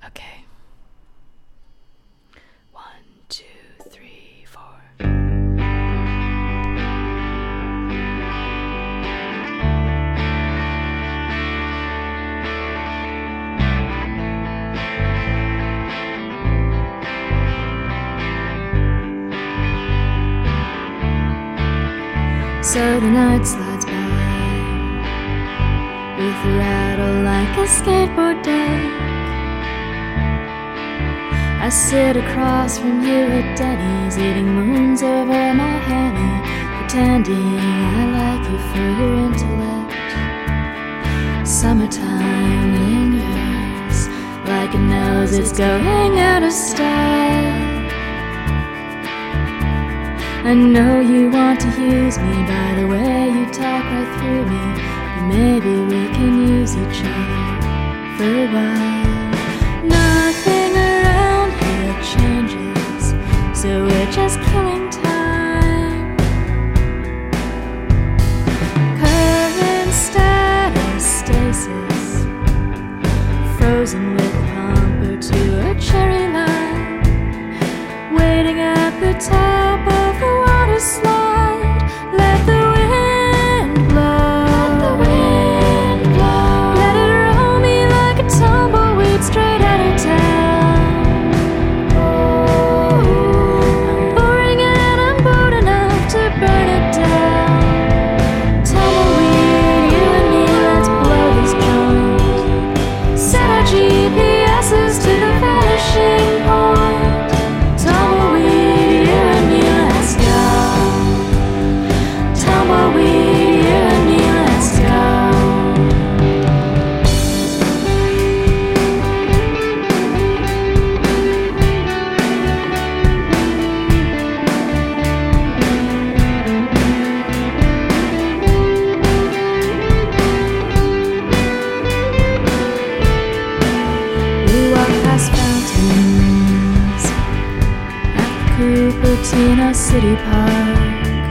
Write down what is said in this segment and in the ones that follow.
Okay. 1, 2, 3, 4. So the night slides by with a rattle like a skateboard deck. I sit across from you at Denny's, eating moons over my honey, pretending I like you for your intellect. Summertime lingers like a nose that's going out of style. I know you want to use me by the way you talk right through me, but maybe we can use each other for a while. Nothing around here changes, so we're just killing time. Current status stasis, frozen with a bumper to a cherry line, waiting at the top of the water slide. Let the wind blow. Let the wind blow. Let it roll me like a tumbleweed straight out of town. Ooh, I'm boring and I'm bored enough to burn it down. Tumbleweed, you and me, let's blow this joint. Set our GPSs to the vanishing point. Tumbleweed, you and me, let's go. Tumbleweed, you and me, let's go. We walk past fountains at the Cupertino City Park,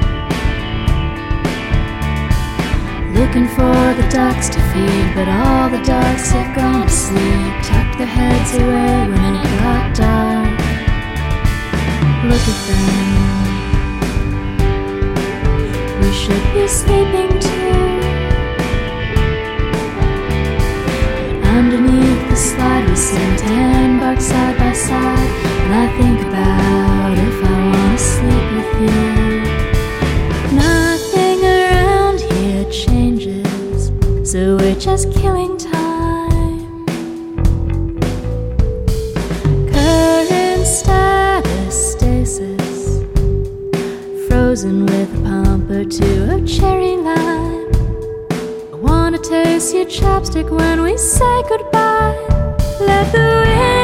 looking for the ducks to feed, but all the ducks have gone to sleep, tucked their heads away when it got dark. Look at them, we should be sleeping too. Underneath the slide we sit and tan bark side by side, and I think about if I wanna sleep with you. Nothing around here changes, so we're just killing time. Current status stasis, frozen with a pumper to a cherry lime. I wanna taste your chapstick when we say goodbye. Let the wind